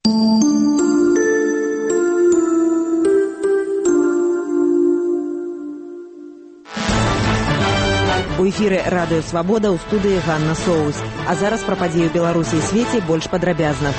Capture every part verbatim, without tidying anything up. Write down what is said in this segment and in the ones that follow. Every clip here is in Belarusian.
У эфіры радыё «Свабода», ў студыі Ганна Соус. А зараз пра падзеі ў Беларусі і свеце больш падрабязна.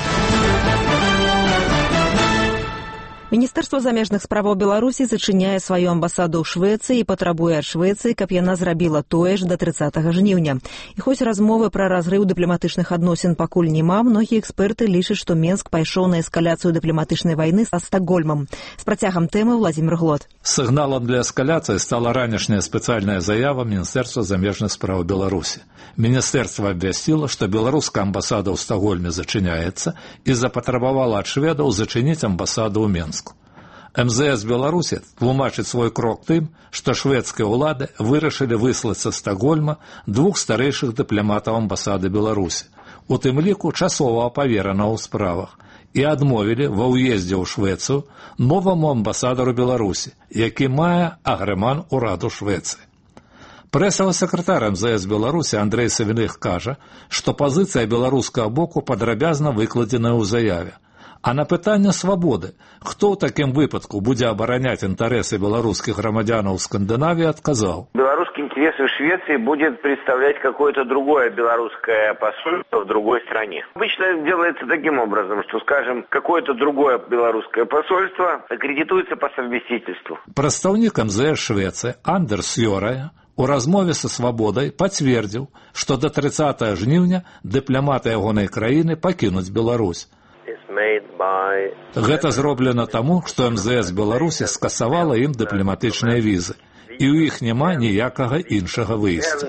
Міністэрства замежных справаў Беларусі зачыняе сваю амбасаду ў Швецыі і патрабуе ад Швецыі, каб яна зрабіла тое ж да трыццатага жніўня. І хоць размовы пра разрыў дыпламатычных адносін пакуль няма, многія эксперты лічаць, што Менск пайшоў на эскаляцыю дыпламатычнай вайны са Стакгольмам. З працягам тэмы Владзімір Глот. Сігналам для эскаляцыі стала ранішняя спецыяльная заява Міністэрства замежных справ Беларусі. Міністэрства абвясціла, што беларуская амбасада ў Стакгольме зачыняецца і запатрабавала ад шведаў зачыніць амбасаду ў Менску. эм зэ эс Беларусі тлумачыць свой крок тым, што шведскія ўлады вырашылі выслаць са Стакгольма двух старэйшых дыпламатаў амбасады Беларусі, у тым ліку часовага паверанага ў справах, і адмовілі ва ўездзе ў Швецыю новаму амбасадару Беларусі, які мае агрэман ураду Швецыі. Прэсавы сакратар эм зэ эс Беларусі Андрэй Савіных кажа, што пазіцыя беларускага боку падрабязна выкладзеная ў заяве. А на пытанне свабоды, хто ў такім выпадку будзе абараняць інтарэсы беларускіх грамадзянаў Скандынавіі, адказаў. Белорусские интересы в Швеции будет представлять какое-то другое белорусское посольство в другой стране. Обычно это делается таким образом, что, скажем, какое-то другое белорусское посольство аккредитуется по совместительству. Прадстаўнік эм зэ эс Швецыі Андерс Йорая у размове са свабодай пацвердзіў, што да трыццатага жніўня дыпламаты ягонай краіны пакінуць Беларусь. Гэта зроблена таму, што эм зэ эс Беларусі скасавала ім дыпламатычныя візы, і ў іх няма ніякага іншага выйсця.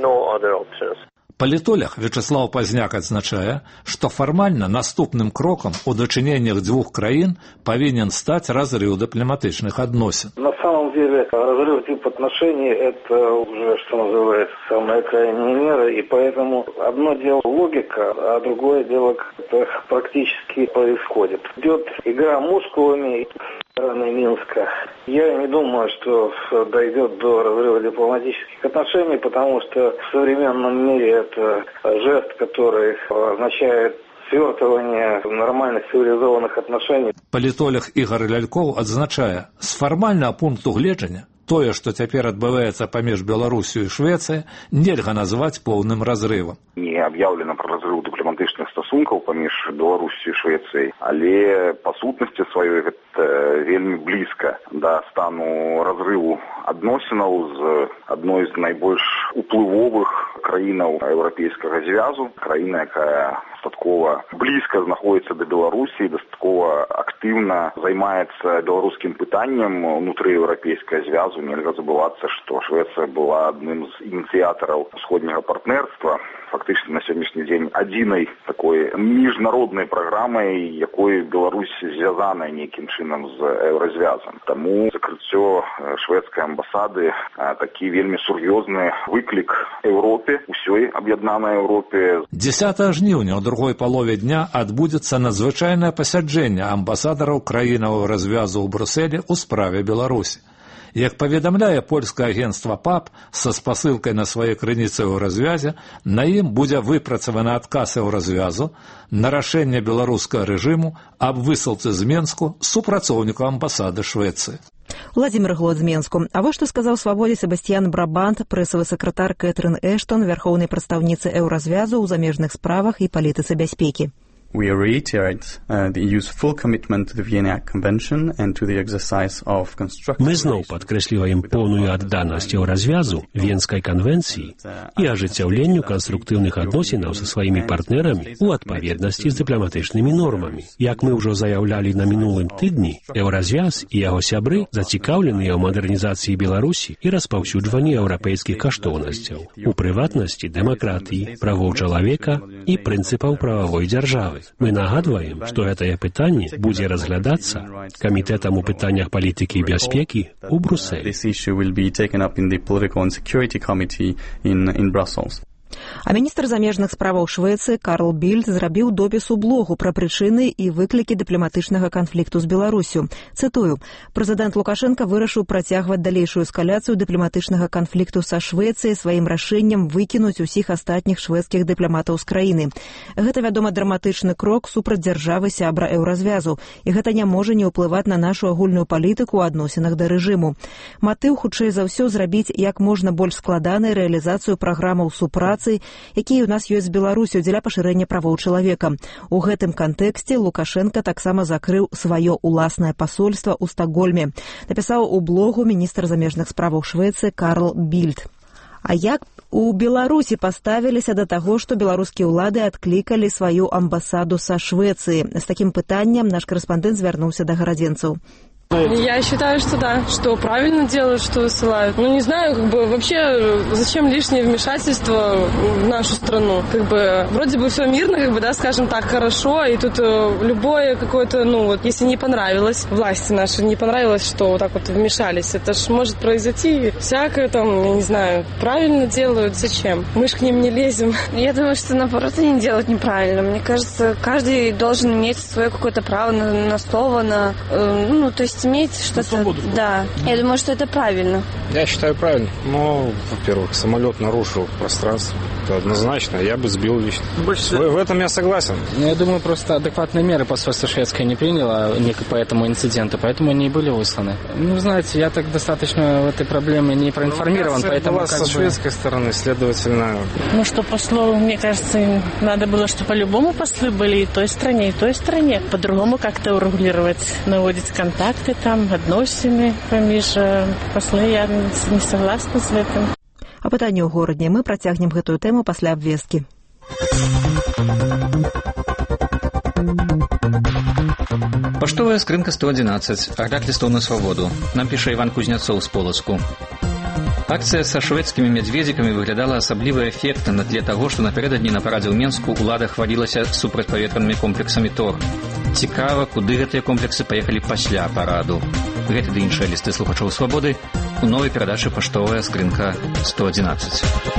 Палітолог Вячеслав Пазняк адзначае, што фармальна наступным крокам у дачыненнях дзвюх краін павінен стаць разрыў дыпламатычных адносін. На самом деле разрыв дипотношений – это уже, что называется, самая крайняя мера, и поэтому одно дело логика, а другое дело как-то практически происходит. Идет игра мускулами стороны Минска. Я не думаю, что дойдет до разрыва дипломатических отношений, потому что в современном мире это жест, который означает свертывание нормальных цивилизованных отношений. Палітолог Ігор Лялькоў адзначае, з фармальнага пункту гледжання тое, што цяпер адбываецца паміж Беларусю і Швецыяй, нельга назваць поўным разрывам. Не аб'яўлена пра разрыў дыпламатычных стасункаў паміж Беларусю і Швецыяй, але па сутнасці сваёй гэта вельмі блізка да стану разрыву адносінаў з адной з найбольш уплывовых краінаў еўрапейскага звязу, краіна, якая дастаткова блізка знаходіцца да Беларусі, дастаткова актыўна займаецца беларускім пытаннем унутры еўрапейскага звязу. Нельга забывацца, што Швецыя была адным з ініцыятараў усходняга партнерства, фактычна на сённяшні дзень адзінай такой міжнароднай праграмай, якой Беларусь звязаная нейкім чынам з еўразвязам. Таму закрыццё шведскай амбасады такі вельмі сур'ёзны выклік Еўропе, усёй аб'яднанай Еўропе. дзесятага жніўня ў другой палове дня адбудзецца надзвычайнае пасяджэнне амбасадараў краінаў развязу ў Брусэлі ў справе Беларусі. Як паведамляе польскае агенцтва ПАП са спасылкай на свае крыніцы ў развязе, на ім будзе выпрацаваны адказ ў развязу на рашэнне беларускага рэжыму аб высылцы з Менску супрацоўніку амбасады Швецыі. Владзімір Глот з Менску. А вось што сказаў свабодзе Себасцьян Брабант, прэсавы сакратар Кэтрын Эштон, вярхоўнай прадстаўніцы эўразвязу ў замежных справах і палітыцы бяспекі. We reiterate uh, the E U's full commitment to the Vienna Convention and to the exercise of constructive... Мы зноў падкрэсліваем поўную адданасць развязу Венскай канвенцыі і ажыццяўленню канструктыўных адносінаў са сваімі партнерамі ў адпаведнасці з дыпламатычнымі нормамі. Як мы ўжо заяўлялі на мінулым тыдні, Еўразвяз і яго сябры зацікаўленыя ў мадэрнізацыі Беларусі і распаўсюджванні еўрапейскіх каштоўнасцяў, у прыватнасці дэмакратыі, правоў чалавека і прынцыпаў прававой дзяржавы. Мы нагадваем, што гэтае пытанне будзе разглядацца Камітэтам у пытаннях палітыкі і бяспекі ў Брусэлі. А міністр замежных справаў Швецыі Карл Більд зрабіў допіс у блогу пра прычыны і выклікі дыпламатычнага канфлікту з Беларусю. Цытую: «Прэзідэнт Лукашенко вырашыў працягваць далейшую эскаляцыю дыпламатычнага канфлікту са Швецыяй сваім рашэннем выкінуць усіх астатніх шведскіх дыпламатаў з краіны. Гэта, вядома, драматычны крок супраць дзяржавы сябра еўразвязу, і гэта не можа не ўплываць на нашу агульную палітыку ў адносінах да рэжыму. Матыў, хутчэй за ўсё, зрабіць як можна больш складанай рэалізацыю праграмаў супрацы, якія ў нас ёсць з Беларусю дзеля пашырэння правоў чалавека. У гэтым кантэксце Лукашенко таксама закрыў сваё уласнае пасольства ў Стакгольме», напісаў у блогу міністр замежных справаў Швецыі Карл Більд. А як у Беларусі паставіліся да таго, што беларускія ўлады адклікалі сваю амбасаду са Швецыі? З такім пытанням наш корэспандэнт звярнуўся да гарадзенцаў. Я считаю, что да, что правильно делают, что высылают. Ну, не знаю, как бы вообще, зачем лишнее вмешательство в нашу страну? Как бы, вроде бы все мирно, как бы, да, скажем так, хорошо, и тут э, любое какое-то, ну, вот, если не понравилось власти наши, не понравилось, что вот так вот вмешались, это ж может произойти всякое там, я не знаю, правильно делают, зачем? Мы ж к ним не лезем. Я думаю, что, наоборот, они делают неправильно. Мне кажется, каждый должен иметь свое какое-то право на, на слово, на, э, ну, то есть иметь что-то. Да, я думаю, что это правильно. Я считаю правильно. Но, во-первых, самолет нарушил пространство. Это однозначно. Я бы сбил лично. Больше... В, в этом я согласен. Ну, я думаю, просто адекватные меры посольство шведское не приняло по этому инциденту, поэтому они и были высланы. Ну, знаете, я так достаточно в этой проблеме не проинформирован, поэтому была как со бы... шведской стороны, следовательно... Ну, что послу, мне кажется, надо было, чтобы по-любому послы были и той стране, и той стране. По-другому как-то урегулировать, наводить контакты там, адносіны паміж паслы. Я не согласна з гэтым. А пытанне ў горадні. Мы працягнем гэтую тэму пасля абвесткі. Паштовая скрынка сто одиннадцать. Агляд листов на свободу. Нам піша Іван Кузнецоў з Полацку. Акцыя са шведскімі мядзведзікамі выглядала асабліва эфектна на тле таго, што напярэдадні на парадзе ў Менску ўлада хвалілася супрацьпаветранымі комплексамі Тор. Цікава, куды гэтыя комплексы паехалі пасля параду. Гэты ды іншыя лісты слухачоў свабоды у новай перадачы «Паштовая скрынка сто одиннадцать».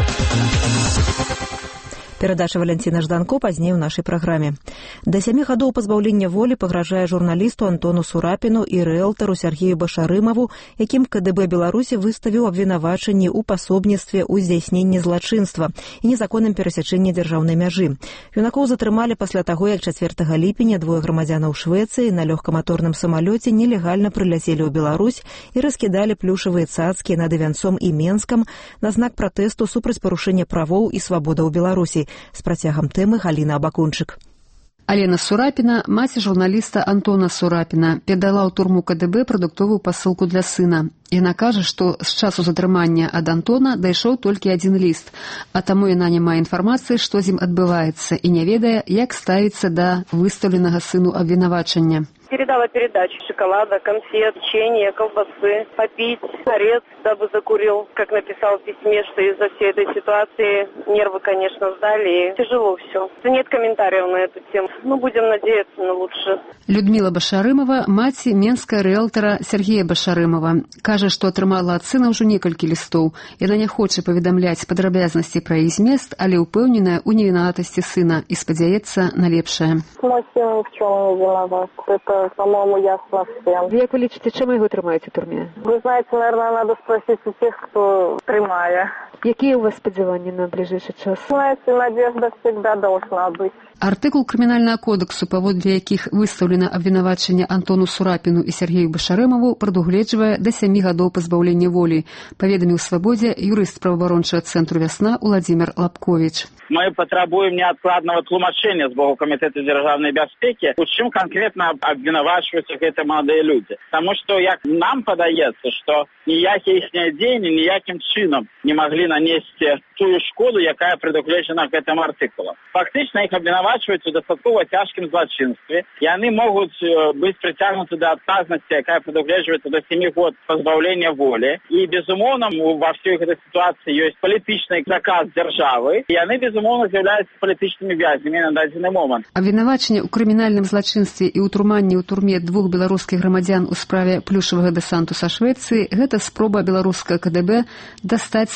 Перадача Валянціна Жданко пазней у нашай праграме. Да сямі гадоў пазбаўлення волі пагражае журналісту Антону Сурапіну і рыэлтару Сергею Башарымаву, якім КДБ Беларусі выставіў абвінавачанні ў пасобніцтве ў здзяйсненні злачынства і незаконным перасячэнні дзяржаўнай мяжы. Юнакоў затрымалі пасля таго, як чацвёртага ліпеня двое грамадзянаў Швецыі на лёгкаматорным самалёце нелегальна прыляцелі ў Беларусь і раскідалі плюшавыя цацкі над Івянцом і Менскам на знак пратэсту супраць парушэння правоў і свабодаў Беларусі. З працягам тэмы Галіна Абакунчык. Алена Сурапіна, маці журналіста Антона Сурапіна, перадала ў турму КДБ прадуктовую пасылку для сына. Яна кажа, што з часу затрымання ад Антона дайшоў толькі адзін ліст, а таму яна не мае інфармацыі, што з ім адбываецца, і не ведае, як ставіцца да выстаўленага сыну абвінавачання. Передала передачу шоколада, конфет, печенья, колбасы, попить, сигарет, дабы закурил. Как написал в письме, что из-за всей этой ситуации нервы, конечно, сдали, и тяжело все. Нет комментариев на эту тему. Ну, будем надеяться на лучшее. Людмила Башарымова, маці менская рыэлтара Сергея Башарымова, кажа, што атрымала ад сына ўжо некалькі лістоў. Яна не хоча паведамляць падрабязнасці пра іх змест, але ўпэўненая ў невінаватасці сына і спадзяецца на лепшае. Мой сын ні в чому не виноват. Это, по-моему, ясно всем. Як вы лічыце, чым яго трымаюць у турме? Вы знаете, наверное, надо спросить у тех, кто трымае. Якія ў вас спадзяванні на бліжэйшы час? Знаете, надежда всегда должна быть. Артыкул крымінальнага кодексу, паводле якіх выстаўлена абвінавачанне Антону Сурапіну і Сергею Башарымаву, прадугледжвае да сямі гадоў пазбаўлення волі, паведаміў свабодзе юрыст праваабарончага цэнтру «Вясна» Уладзімір Лапковіч. Мы патрабуем неадкладнага тлумачэння з боку Камітэту дзяржаўнай бяспекі, у чым канкрэтна абвінавачваюцца гэтыя маладыя людзі. Таму што, як нам падаецца, што ніякія іхнія дзеянні ніякім чынам не маглі нанесці тую шкоду, якая прадугледжана гэтым артыкулам. Фактычна іх абвінавачваюць у дастаткова цяжкім злачынстве, і яны могуць быць прыцягнуты да адказнасці, якая прадугледжваецца да сямі год пазбаўлення волі. І, безумоўна, ва ўсёй гэтай сітуацыі ёсць палітычны заказ дзяржавы, і яны, безумоўна, з'яўляюцца палітычнымі вязнямі на дадзены момант. Абвінавачанне ў крымінальным злачынстве і ўтрыманні ў турме двух беларускіх грамадзян у справе плюшавага дэсанту са Швецыі – гэта спроба беларускага КДБ дастаць саміх арганізацый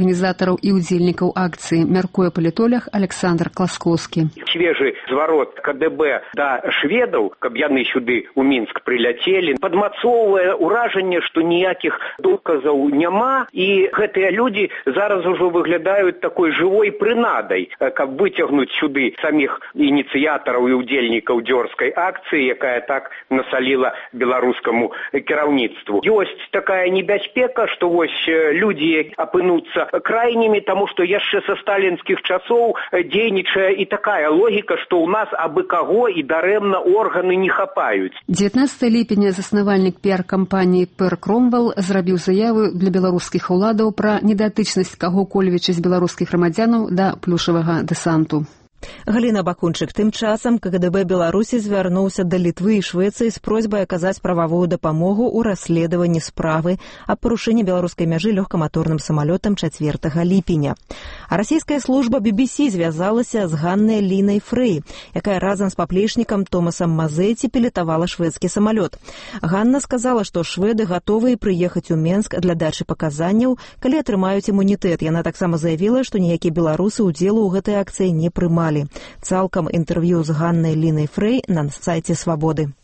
арганізатараў і ўдзельнікаў акцыі, мяркуе палітолог Александр Класкоўскі. Свежы зварот КДБ да шведаў, каб яны сюды ў Мінск прыляцелі, падмацоўвае ўражанне, што ніякіх доказаў няма, і гэтыя людзі зараз ужо выглядаюць такой жывой прынадай, каб выцягнуць сюды саміх ініцыятараў і ўдзельнікаў дзёрзкай акцыі, якая так насаліла беларускаму кіраўніцтву. Ёсць такая небяспека, што вось людзі апынуцца крайнімі, таму што яшчэ са сталінскіх часоў дзейнічае і такая логіка, што ў нас абы каго і дарэмна органы не хапаюць. дзевятнаццатага ліпеня заснавальнік піар-кампаніі Пэр Кромвелл зрабіў заяву для беларускіх уладаў пра недатычнасць каго-кольвіча з беларускіх грамадзянаў да плюшавага дэсанту. Галіна Бакунчык тым часам КГБ Беларусі звярнуўся да Літвы і Швецыі з просьбай аказаць прававую дапамогу ў расследаванні справы аб парушэнні беларускай мяжы лёгкаматорным самалётам чацвёртага ліпеня. А расійская служба би би сі звязалася з Ганнай Лінай Фрэй, якая разам з паплечнікам Томасам Мазэці пілятавала шведскі самалёт. Ганна сказала, што шведы гатовыя прыехаць у Менск для дачы паказанняў, калі атрымаюць імунітэт. Яна таксама заявіла, што ніякія беларусы ўдзелу ў гэтай акцыі не прымалі. Цалкам інтэрв'ю з Ганнай Лінай Фрэй на сайце Свабоды.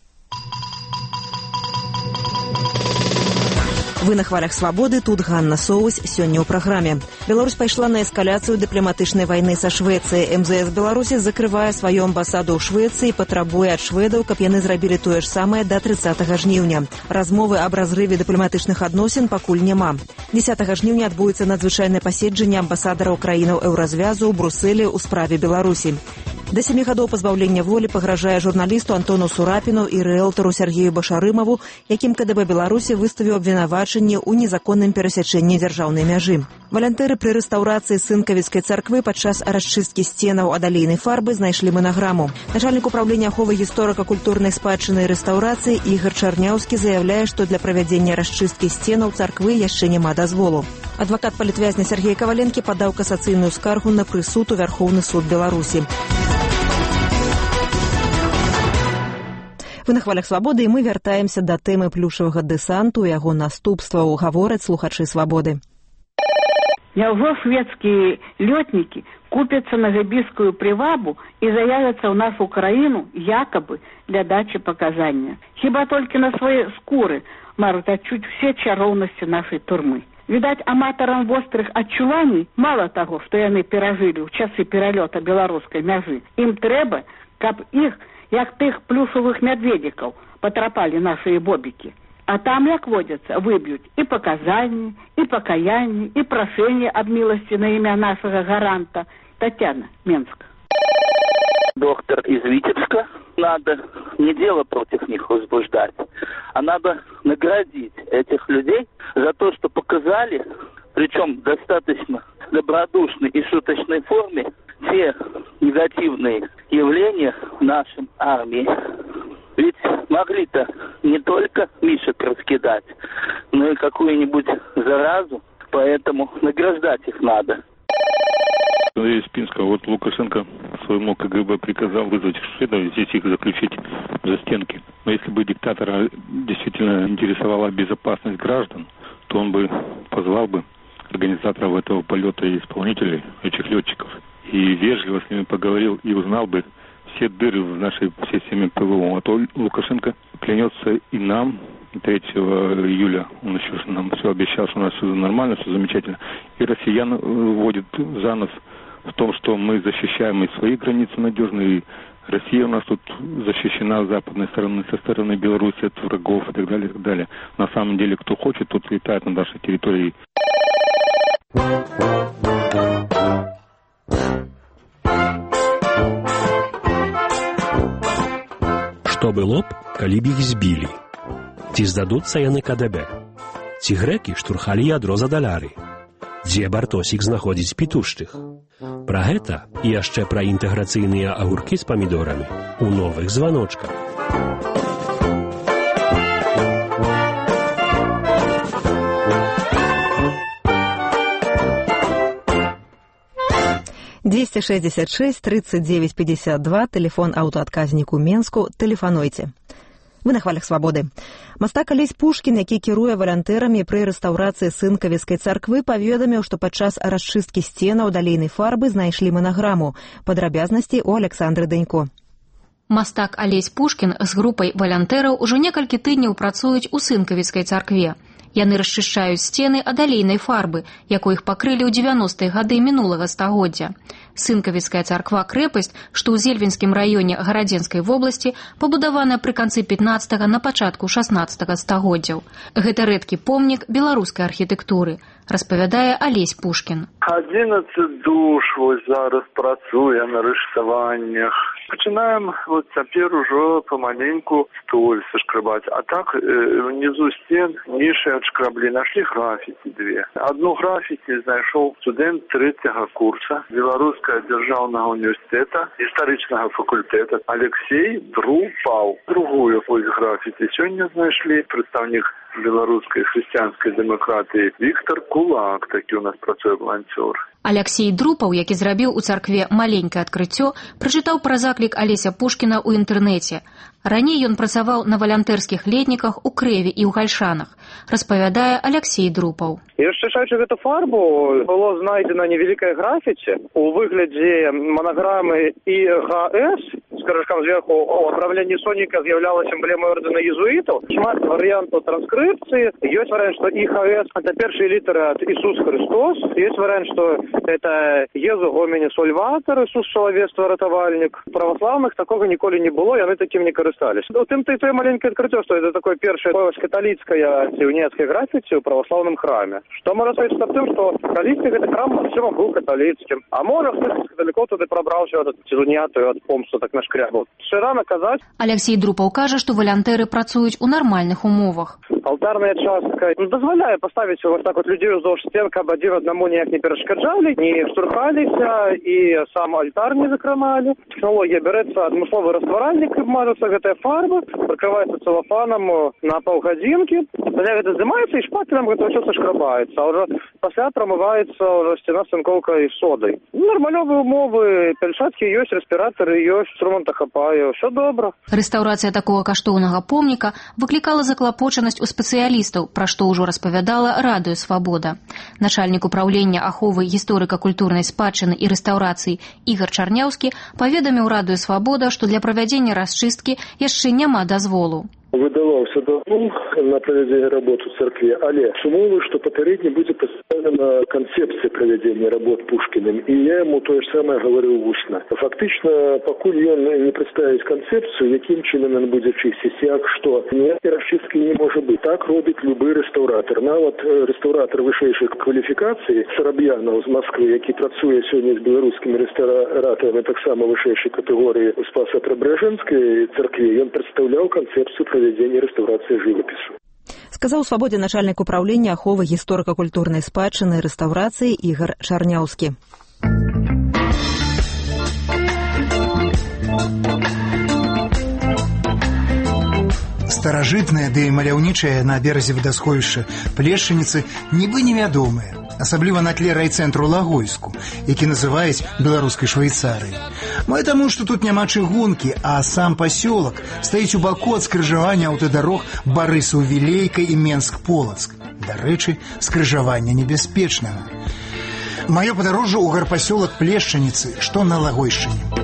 Вы на хвалях свабоды, тут Ганна Соусь, сёння ў праграме. Беларусь пайшла на эскаляцыю дыпламатычнай вайны са Швецыяй. эм зэ эс Беларусі закрывае сваю амбасаду ў Швецыі і патрабуе ад шведаў, каб яны зрабілі тое ж самае да трыццатага жніўня. Размовы аб разрыве дыпламатычных адносін пакуль няма. дзесятага жніўня адбудзецца надзвычайнае паседжанне амбасадараў краінаў еўразвязу ў Брусэлі ў справе Беларусі. Да сямі гадоў пазбаўлення волі пагражае журналісту Антону Сурапіну і рыэлтару Сергею Башарымаву, якім КДБ Беларусі выставіў абвінавачанне ў незаконным перасячэнні дзяржаўнай мяжы. Валянтэры пры рэстаўрацыі Сынкавіцкай царквы падчас расчысткі сценаў ад алейнай фарбы знайшлі манаграму. Начальнік управлення аховы гісторыка-культурнай спадчыны і рэстаўрацыі Ігар Чарняўскі заяўляе, што для правядзення расчысткі сценаў царквы яшчэ няма дазволу. Адвакат палітвязня Сергей Каваленкі падаў касацыйную скаргу на прысуд у Вярхоўны суд Беларусі. Вы на хвалях свабоды, і мы вяртаемся да тэмы плюшавага дэсанту і яго наступстваў, гавораць слухачы свабоды. Няўжо шведскія лётнікі купяцца на габійскую прывабу і заявяцца ў нашу краіну якабы для дачы паказання? Хіба толькі на свае скуры мараць адчуць усе чароўнасці нашай турмы. Відаць, аматарам вострых адчуванняў мала таго, што яны перажылі ў часы пералёта беларускай мяжы. Ім трэба, каб іх, як тых плюшавых мядведзікаў, патрапалі нашыя бобікі. А там, як водзяцца, выб'юць і паказанні, і пакаянні, і прашэнне аб міласці на імя нашага гаранта. Татьяна, Менск. Доктор из Витебска. Надо не дело против них возбуждать, а надо наградить этих людей за то, что показали, причем достаточно добродушной и шуточной форме, те негативные явления в нашей армии. Ведь могли-то не только мишек раскидать, но и какую-нибудь заразу, поэтому награждать их надо. Из Пинска, вот Лукашенко своему КГБ приказал вызвать шведов и здесь их заключить за стенки. Но если бы диктатора действительно интересовала безопасность граждан, то он бы позвал бы организаторов этого полета и исполнителей, этих летчиков, и вежливо с ними поговорил и узнал бы все дыры в нашей системе ПВО. А то Лукашенко клянется и нам. третьего июля он еще нам все обещал, что у нас все нормально, все замечательно. И россиян вводит за нос в том, что мы защищаем и свои границы надежно, и Россия у нас тут защищена с западной стороны, со стороны Беларуси от врагов и так далее, и так далее. На самом деле, кто хочет, тот летает на нашей территории. Што было б, калі б іх збілі? Ці здадуцца яны КДБ? Ці грэкі штурхалі ядро за даляры? Дзе Бартосік знаходзіць пітушчых? Пра гэта і яшчэ пра інтэграцыйныя агуркі з памідорамі у новых званочках. двести шестьдесят шесть тридцать девять пятьдесят два, телефон аўтаадказніку Менску, тэлефануйце. Вы на хвалях свабоды. Мастак Алесь Пушкін, які кіруе валянтэрамі пры рэстаўрацыі Сынкавіцкай царквы, паведаміў, што падчас расчысткі сценаў далейнай фарбы знайшлі манаграму. Падрабязнасці ў Александры Дэнько. Мастак Алесь Пушкін з групай валянтэраў ужо некалькі тыдняў працуюць у Сынкавіцкай царкве. Яны расчышчаюць сцены адалейнай фарбы, якой іх пакрылі ў дзевяностыя гады мінулага стагоддзя. Сынкавіцкая царква-крэпасць, што ў Зельвінскім раёне Гарадзенскай вобласці, пабудаваная пры канцы пятнаццатага на пачатку шаснаццатага стагоддзяў. Гэта рэдкі помнік беларускай архітэктуры, распавядае Алесь Пушкін. адзінаццаць душ вось зараз працуе на рыштаваннях. Пачынаем вот цяпер ужо памаленьку столь сашкрабаць. А так э, внизу стен ніши адшкраблі. Нашли графіці две. Одну графіці знайшоў студэнт трэцяга курса Беларускага дзяржаўнага універсітэта гістарычнага факультэта Алексей Друпаў. Другую вось графіці сёння знайшлі прадстаўнік беларускай хрысціянскай дэмакратыі Віктор Кулак, такі у нас працуе валанцёр. Алексей Друпаў, які зрабіў у царкве маленькае адкрыццё, прачытаў пра заклік Алеся Пушкіна ў інтэрнэце. Раней ён працаваў на валянтэрскіх летніках у Крэве і ў Гальшанах, распавядае Алексей Друпаў. І расчышчаючы гэту фарбу, было знайдена невялікае графіці у выглядзе манаграмы І Г С, з крыжкам зверху у адпраўленні сонніка з'яўлялася эмблемай ордэна езуітаў. Шмат варыянтаў транскрыпцыі. Ёсць варыянт, што І Г С – это першыя літары ад Ісус Христос. Ёсць варыянт, што это Езу Гомені Сольватор, Ісус Чалавецтва ратавальнік. Праваслаўных такога ніколі не было, яны такім не карысталіся. У тым-то і тое маленькае адкрыццё, што это такое першае каталіцкая ці уніяцкая графіці ў праваслаўным храме. Што можа сказаць аб тым, што калісьці гэты храм максімум быў каталіцкім. А можа хтось з каталікоў туды прабраўся ад ці уніятую ад помсту так нашкрябаў. Ще рано казаць. Алексей Друпаў кажа, што валянтэры працуюць у нармальных умовах. Алтарная частка ну, дазваляе паставіць вот так вот людзей уздоўж сцен, каб адзін аднаму ніяк не перашкаджалі, не штурхаліся і сам альтар не закраналі. Тэхналогія бярэцца адмысловы растваральнік, мажацца гэтая фарба, прыкрываецца цэлафанам на паўгадзінкі. Пасля гэта здымаецца і шпателем гэта ўсё сашкрабаецца, а ўжо пасля прамываецца ўжо сцена цынкоўкай содай. Нармалёвыя умовы, пяльчаткі ёсць, рэспіратары ёсць, инструмента хапае, ўсё добра. Рэстаўрацыя такога каштоўнага помніка выклікала заклапочанасць у спецыялістаў, пра што ўжо распавядала Радыё Свабода. Начальнік управлення аховы гісторыка-культурнай спадчыны і рэстаўрацыі Ігар Чарняўскі паведаміў Радыё Свабода, што для правядзення расчысткі яшчэ няма дазволу. Выдаваўся дазвол на правядзенне работ у царкве, але з умовы, што папярэдне будзе пастаўлена канцэпцыя правядзення работ Пушкіным, і я яму тое ж самае гаварыў вусна. Фактычна, пакуль ён не прадставіць канцэпцыю, якім чынам ён будзе чысціць, як што, ніякай расчысткі не можа быць. Так робіць любы рэстаўратар. Нават рэстаўратар вышэйшай кваліфікацыі Сараб'янаў з Масквы, які працуе сёння з беларускімі рэстаўратарамі таксама вышэйшай катэгорыі ў Спаса-Преображэнскай царкве, ён прадстаўляў канцэпцыю правядзення рэстаўрацыі жывапісу. Сказаў Свабодзе начальнік управлення аховы гісторыка-культурнай спадчыны і рэстаўрацыі Ігар Чарняўскі. Старажытныя ды маляўнічыя на беразе вадасховішча Плешчаніцы нібы невядомыя, асабліва на тле райцэнтру Лагойску, які называюць беларускай Швейцарыяй. Мо таму, што тут няма чыгункі, а сам пасёлак стаіць у баку ад скрыжавання аўтадарог Барысаў-Вілейка і Менск-Полацк. Дарэчы, скрыжавання небяспечнага. Маё падарожжа ў гарпасёлак Плешчаніцы, што на Лагойшчыне.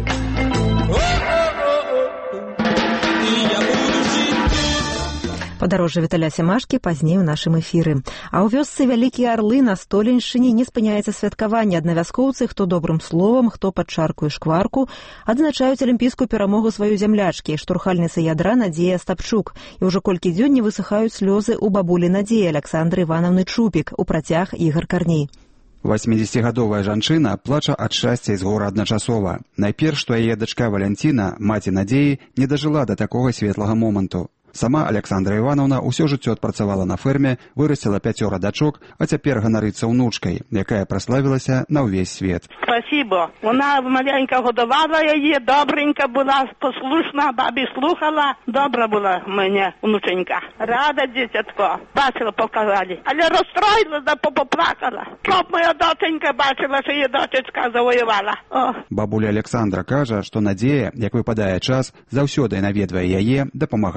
Падарожжа Віталя Сямашкі пазней у нашым эфіры. А ў вёсцы Вялікія Арлы на Столеншчыне не спыняецца святкаванне. Аднавяскоўцы, хто добрым словам, хто пад чарку і шкварку, адзначаюць алімпійскую перамогу сваёй зямлячкі, штурхальніцы ядра Надзея Стапчук. І ўжо колькі дзён не высыхаюць слёзы ў бабулі Надзеі Аляксандры Іванаўны Чупік, у працяг Ігар Карней. восьмідзесяцігадовая жанчына плача ад шчасця і з гора адначасова. Найперш, што яе дачка Валянціна, маці Надзеі, не дажыла да такога светлага моманту. Сама Александра Ивановна ўсё жыццё адпрацавала на ферме, вырасціла пяцёра дачок, а цяпер ганарыцца ўнучкай, якая праславілася на ўвесь свет. Спасибо. Вона маленька годувала яе, добренька була, послушна, бабі слухала. Добра була мене внученька. Рада, дитятко. Бачила, показали. Але розстроїла, да поплакала. Щоб моя доченька бачила, що її дочечка завоювала. О. Бабуля Александра кажа, што Надзея, як выпадае час, заўсёды наведвае яе, дапамагае,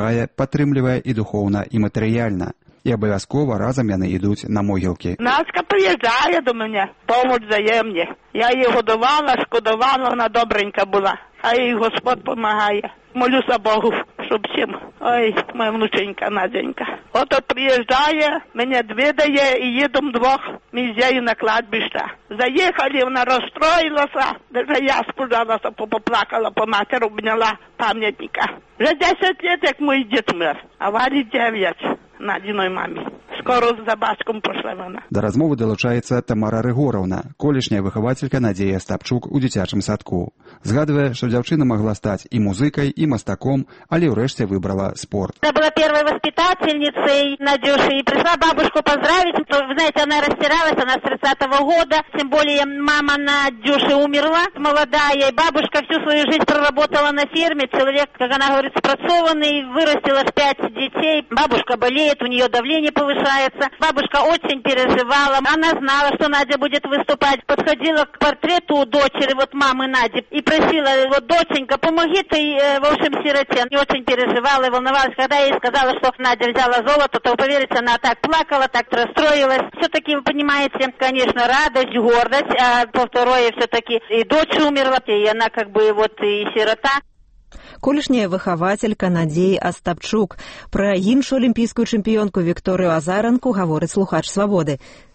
падтрымлівае і духоўна, і матэрыяльна. І абавязкова разам яны ідуць на могілкі. Наска приїжджає до мене, помочь дає мені. Я її годувала, шкодувала, вона добренька була. А їй Господь допомагає. Молюся Богу, щоб всім. Ой, моя внученька Наденька. Ото приїжджає, мене дві дає і їдемо двох мізею на кладбище. Заїхали, вона розстроїлася, даже я спужалася, поплакала, по матері обняла пам'ятника. Вже десять лет, як мій дід мер, а Валі дев'ять. Надиной маме. Скоро за бацьком пошла вона. Да размовы далучаецца Тамара Рыгораўна, колішняя выхавацелька Надзея Астапчук у дзіцячым садку. Згадвае, што дзяўчына магла стаць і музыкай, і мастаком, але ўрэшце выбрала спорт. Она была первой воспитательницей Надюши, и пришла бабушку поздравить. Вы знаете, она растерялась, она с тридцатого года, тем более мама Надюши умерла, молодая, и бабушка всю свою жизнь проработала на ферме. Человек, как она говорит, спрацованный, вырастила пять детей. Бабушка болеет, у нее давление повышается. Бабушка очень переживала. Она знала, что Надя будет выступать. Подходила к портрету дочери, вот мамы Нади, и просила его: доченька, помоги ты, в общем, сироте. Не очень переживала и волновалась. Когда я ей сказала, что Надя взяла золото, то, поверьте, она так плакала, так расстроилась. Все-таки, вы понимаете, конечно, радость, гордость, а по второе, все-таки и дочь умерла, и она как бы вот и сирота. Колішняя выхавацелька Надзеі Астапчук. Пра іншую алімпійскую чэмпіёнку Вікторыю Азаранку гаворыць слухач «Свабоды».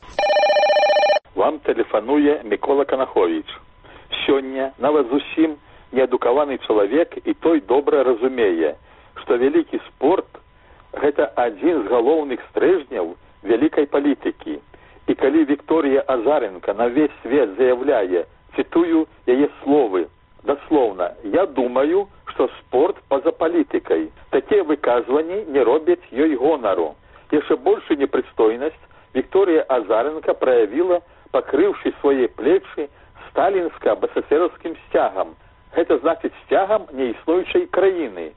Вам тэлефануе Мікола Канаховіч. Сёння нават зусім неадукаваны чалавек і той добра разумее, што вялікі спорт – гэта адзін з галоўных стрэжняў вялікай палітыкі. І калі Вікторія Азаранка на весь свет заяўляе, цытую яе словы, даслоўна, я думаю, што спорт па-за палітыкай. Такія выказванні не робяць ёй гонару. Яшчэ большую непрыстойнасць Вікторія Азаранка праявіла, пакрыўшы свае плечы сталінска-басэсэраўскім сцягам. Гэта значыць сцягам неіснуючай краіны.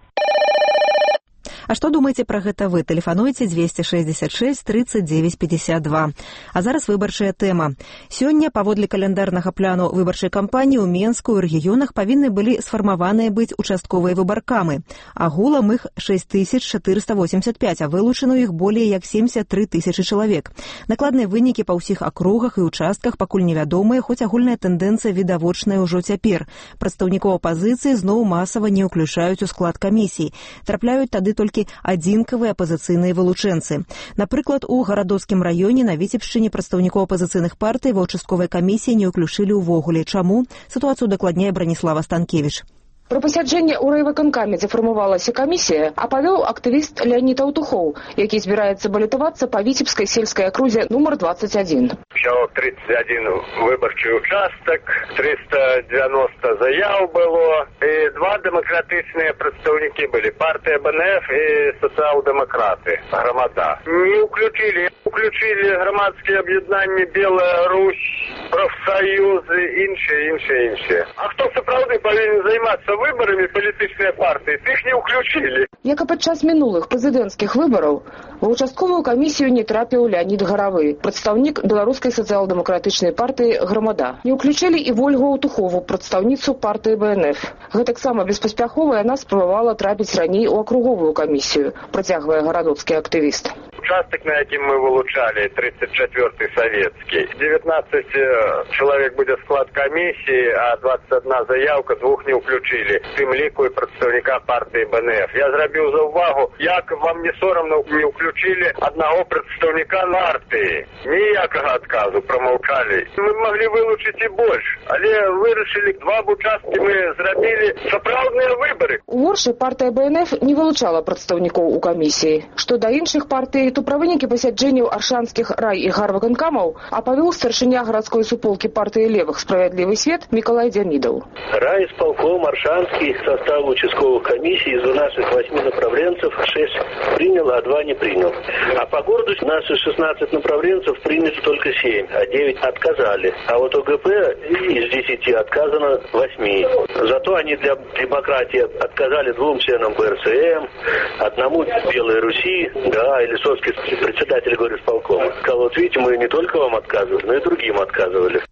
А што думаеце пра гэта вы? Тэлефануйце двести шестьдесят шесть тридцать девять пятьдесят два. А зараз выбарчая тэма. Сёння, паводле каляндарнага пляну выбарчай кампаніі, ў Менску і рэгіёнах павінны былі сфармаваныя быць участковыя выбаркамы. Агулам іх шесть тысяч четыреста восемьдесят пять, а вылучана ў іх болей як семьдесят три тысячы чалавек. Накладныя вынікі па ўсіх акругах і участках пакуль невядомыя, хоць агульная тэндэнцыя відавочная ўжо цяпер. Прадстаўнікоў апазіцыі зноў масава не ўключаюць у склад камісій. Трапляюць тады толькі адзінкавыя апазіцыйныя вылучэнцы. Напрыклад, у гарадоцкім раёне на Віцебшчыне прадстаўнікоў апазіцыйных партый ва ўчастковай камісіі не ўключылі ўвогуле. Чаму? Сітуацыю дакладняе Браніслава Станкевіч. Про пасяджэнне ў райвыканкаме зафармавалася камісія, а павёў актывіст Леонид Аўтухоў, які збіраецца балітавацца па Віцебскай сельскай акрузе нумар двадцать один. Усё тридцать один выбарчы участак, триста девяносто заяў было, і два дэмакратычныя прадстаўнікі былі, партыя Б Н Ф і сацыял-дэмакраты, грамада. Не ўключілі, ўключілі грамадскія аб'яднанні Белая Русь, профсаюзы, іншыя, іншыя, іншыя. А хто сапраўды павінен займацца выбарамі палітычныя партыі, тых не ўключілі. Як і падчас мінулых прэзідэнцкіх выбараў, ва ўчастковую камісію не трапіў Леонид Гаравы, прадстаўнік беларускай сацыял-дэмакратычнай партыі «Грамада». Не ўключылі і Вольгу Аўтухову, прадстаўніцу партыі Б Н Ф. Гэтаксама беспаспяхова яна спрабавала трапіць раней у акруговую камісію, працягвае гарадоцкі актывіст. Участок, на якім мы вылучалі, тридцать четвёртый савецкі. девятнадцать чалавек будзе склад камісіі, а двадцать одна заявка, двух не ўключылі. Тым ліку і прадстаўніка партыі Б Н Ф. Я зрабіў заўвагу, як вам не сорамна не ўключылі аднаго прадстаўніка партыі. Ніякага адказу прамаўчалі. Мы маглі вылучыць і больш, але вырашылі два участкі мы зрабілі сапраўдныя выбары. У Оршы партыя Б Н Ф не вылучала прадстаўнікоў у камісіі. Што да іншых партый, то пра вынікі пасяджэнняў аршанскіх рай і гарвыканкамаў апавёў старшыня гарадской суполкі партыі левых «Справядлівы свет» Мікалай Дзямідаў. Райисполком Аршанский состав участковых комиссий из наших восьми направленцев шесть принял, а два не принял. А по городу наши шестнадцать направленцев приняли только семь, а девять отказали. А вот О Г П из десяти отказано восьми. Зато они для демократии отказали двум членам Б Р С М, одному Белой Руси, да, и Лисовский председатель горисполкома. Сказал, вот видите, мы не только вам отказывали, но и другим отказывали.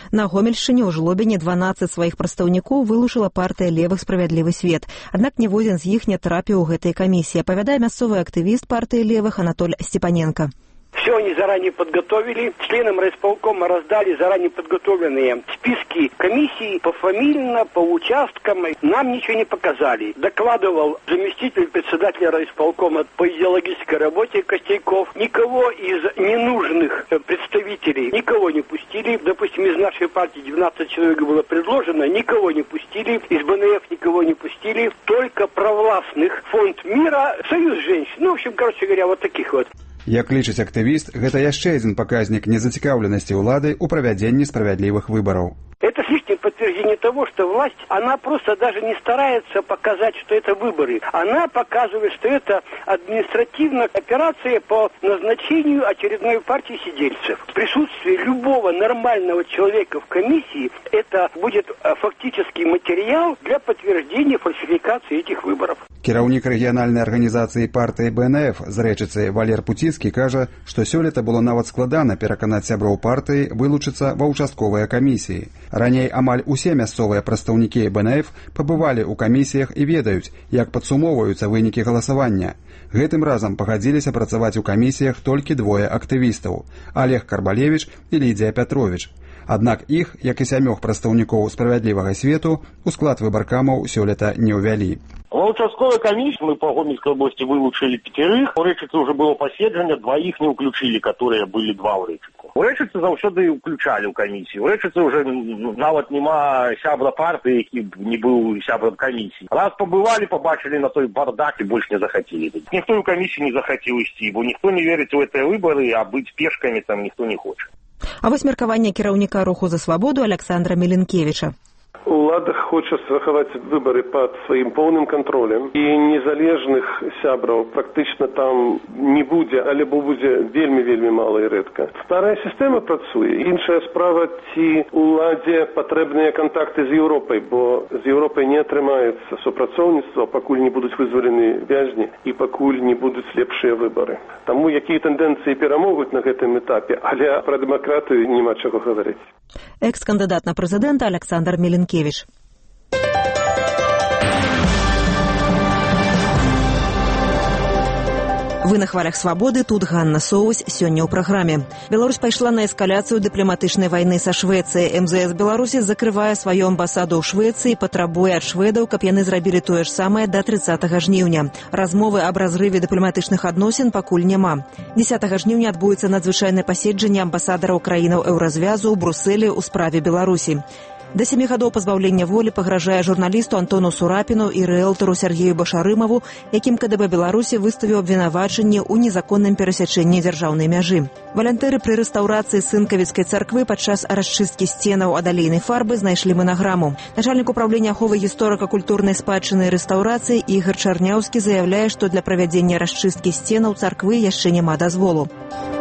На Гомельшчыне ў жлобіне дванаццаць сваіх прадстаўнікоў вылучыла партыя левых «Справядлівы свет». Аднак ніводзін з іх не трапіў у гэтай камісіі, апавядае мясцовы актывіст партыі левых Анатоль Степаненко. Все они заранее подготовили. Членам райисполкома раздали заранее подготовленные списки комиссий пофамильно, по участкам. Нам ничего не показали. Докладывал заместитель председателя райисполкома по идеологической работе Костейков. Никого из ненужных представителей никого не пустили. Допустим, из нашей партии двенадцать человек было предложено, никого не пустили. Из БНФ никого не пустили. Только провластных. Фонд мира, Союз женщин. Ну, в общем, короче говоря, вот таких вот. Як лічыць актывіст, гэта яшчэ адзін паказнік незацікаўленасці ўлады ў правядзенні справядлівых выбараў. Это лишнее подтверждение того, что власть, она просто даже не старается показать, что это выборы. Она показывает, что это административная операция по назначению очередной партии сидельцев. Присутствие любого нормального человека в комиссии, это будет фактический материал для подтверждения фальсификации этих выборов. Кіраўнік рэгіянальнай арганізацыі партыі БНФ з Рэчыцы Валер Пуціцкі кажа, што сёлета было нават складана пераканаць сяброў партыі вылучыцца ва ўчастковыя камісіі. Раней амаль усе мясцовыя прадстаўнікі БНФ пабывалі ў камісіях і ведаюць, як падсумоўваюцца вынікі галасавання. Гэтым разам пагадзіліся працаваць у камісіях толькі двое актывістаў – Олег Карбалевіч і Лідзія Пятровіч. Аднак іх, як і сямёх прадстаўнікоў справядлівага свету, у склад выбаркамаў сёлета не ўвялі. В участковой комиссии мы по Гомельской области вылучили пятерых. У Рэчыцы уже было поседжание, двоих не уключили, которые были два у Рэчыцы. У Рэчыцы заўсёды уключали у комиссии. У Рэчыцы уже нават нема сябра партии, які не был сябрам комиссии. Раз побывали, побачили на той бардак и больше не захотели. Никто в комиссию не захотел идти, бо никто не верит в эти выборы, а быть пешками там никто не хочет. А вось меркаванне кіраўніка руху за свабоду Александра Меленкевича. Улада хоча страхаваць выбары пад сваім поўным кантролем, і незалежных сябраў практычна там не будзе, альбо будзе вельмі-вельмі мала і рэдка. Старая сістэма працуе. Іншая справа, ці уладзе патрэбныя кантакты з Еўропай, бо з Еўропай не атрымаецца супрацоўніцтва, пакуль не будуць вызвалены вязні і пакуль не будуць лепшыя выбары. Таму якія тэндэнцыі перамогуць на гэтым этапе, але пра дэмакратыю няма чаго гаварыць. Экс-кандыдат на прэзідэнта Александр Меленкевич. Вы на хвалях свабоды, тут Ганна Соусь, сёння ў праграме. Беларусь пайшла на эскаляцыю дыпламатычнай вайны са Швецыяй. эм зэ эс Беларусі закрывае сваю амбасаду ў Швецыі, патрабуе ад шведаў, каб яны зрабілі тое ж самае да трыццатага жніўня. Размовы аб разрыве дыпламатычных адносін пакуль няма. дзесятага жніўня адбудзецца надзвычайнае паседжанне амбасадараў краінаў еўразвязу ў Брусэлі ў справе Беларусі. Да сямі гадоў пазбаўлення волі пагражае журналісту Антону Сурапіну і рыэлтару Сергею Башарымаву, якім ка дэ бэ Беларусі выставіў абвінавачанне ў незаконным перасячэнні дзяржаўнай мяжы. Валянтэры пры рэстаўрацыі Сынкавіцкай царквы падчас расчысткі сценаў ад алейнай фарбы знайшлі манаграму. Начальнік управлення аховы гісторыка-культурнай спадчыны і рэстаўрацыі Ігар Чарняўскі заяўляе, што для правядзення расчысткі сценаў царквы яшчэ няма дазволу.